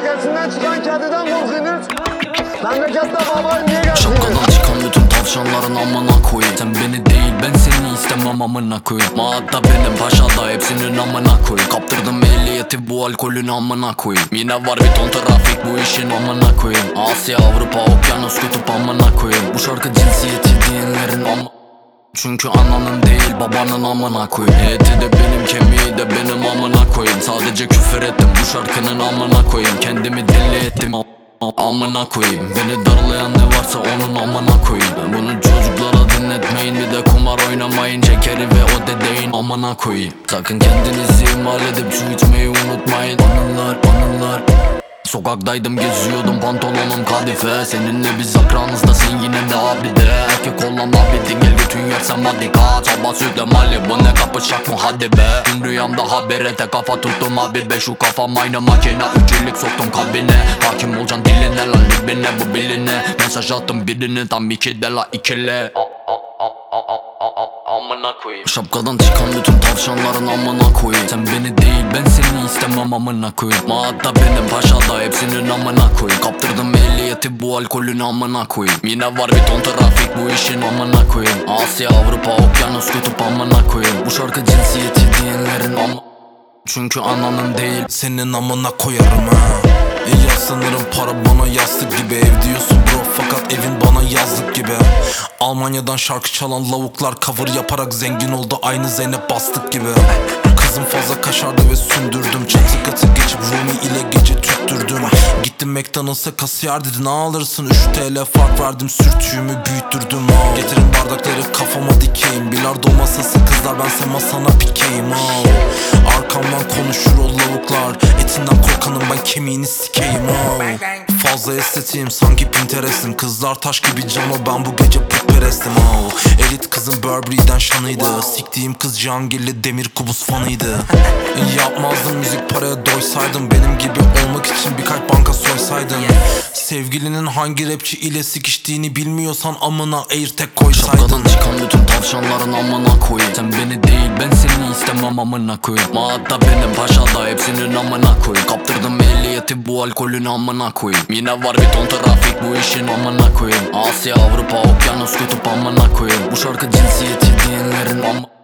Tekesinden çıkan kediden korkuyorsunuz. Memlekette baba niye geldiniz? Şapkadan çıkan bütün tavşanların amına koyayım. Sen beni değil ben seni istemem amına koyayım. Maatta benim paşada hepsinin amına koyayım. Kaptırdım ehliyeti bu alkolün amına koyayım. Yine var bir ton trafik bu işin amına koyayım. Asya Avrupa okyanus kutup amına koyayım. Bu şarkı cinsiyeti diyenlerin çünkü ananın değil babanın amına koyayım. Eti de benim kemiği de benim amına koyayım. Sadece küfür ettim bu şarkının amına koyayım. Kendimi deli ettim amına koyayım. Beni darlayan ne varsa onun amına koyayım. Bunu çocuklara dinletmeyin, bir de kumar oynamayın. Şekeri ve o dedeyin amına koyayım. Sakın kendinizi ihmal edip su içmeyi unutmayın. Anılar Sokaktaydım geziyordum pantolonum kadife. Seninle biz akranızdasın yine de abi de. Erkek olan abidin gel götün yersem hadi kaç. Sabah sütle Malibu ne kapışak mı hadi be. Dün rüyamda haberete kafa tuttum abi be. Şu kafam aynı makine 3 yıllık soktum kabine. Hakim olacaksın diline lan libine bu biline. Mesaj attım birini tam 2 de la ikili. Amına koyayım. Şapkadan çıkan bütün tavşanların amına koyayım. Sen beni değil ben seni istemem amına koyayım. Maatta benim paşada hepsinin amına koyayım. Kaptırdım ehliyeti bu alkolün amına koyayım. Yine var bir ton trafik bu işin amına koyayım. Asya Avrupa okyanus kutup amına koyayım. Bu şarkı cinsiyeti diyenlerin çünkü ananın değil senin amına koyarım ha. Ya sanırım para bana yastık gibi. Ev diyorsun bro fakat evin bana yazlık gibi. Almanya'dan şarkı çalan lavuklar cover yaparak zengin oldu, aynı Zeynep Bastık gibi. Kızım fazla kaşardı ve sündürdüm. Çatı katı geçip Rumi ile gece tüttürdüm. Gittim McDonald's'a kasiyer dedi ne alırsın, 3 TL fark verdim sürtüğümü büyüttürdüm. Getirin bardakları kafama dikeyim. Bilardo masası kızlar bense masana pikeyim. Arkamdan konuşur o lavuklar. Etinden korkanım ben kemiğini sikeyim. Fazla estetiğim sanki Pinterest'im. Kızlar taş gibi cano ben bu gece putperestim. Elit kızım Burberry'den şanıydı. Siktiğim kız Cihangirli Demir Kubus fanıydı. Yapmazdım müzik paraya doysaydım. Benim gibi olmak için birkaç banka soysaydın. Sevgilinin hangi rapçi ile sikiştiğini bilmiyorsan amına AirTag koysaydın. Şapkadan çıkan bütün tavşanların amına koyayım. Sen beni değil ben seni istemem amına koyayım. Maatta benim paşada hepsinin amına koyayım. Kaptırdım ehliyeti bu alkolün amına koyayım. Yine var bir ton trafik bu işin amına koyayım. Asya Avrupa okyanus kutup amına koyayım. Bu şarkı cinsiyeti diyenlerin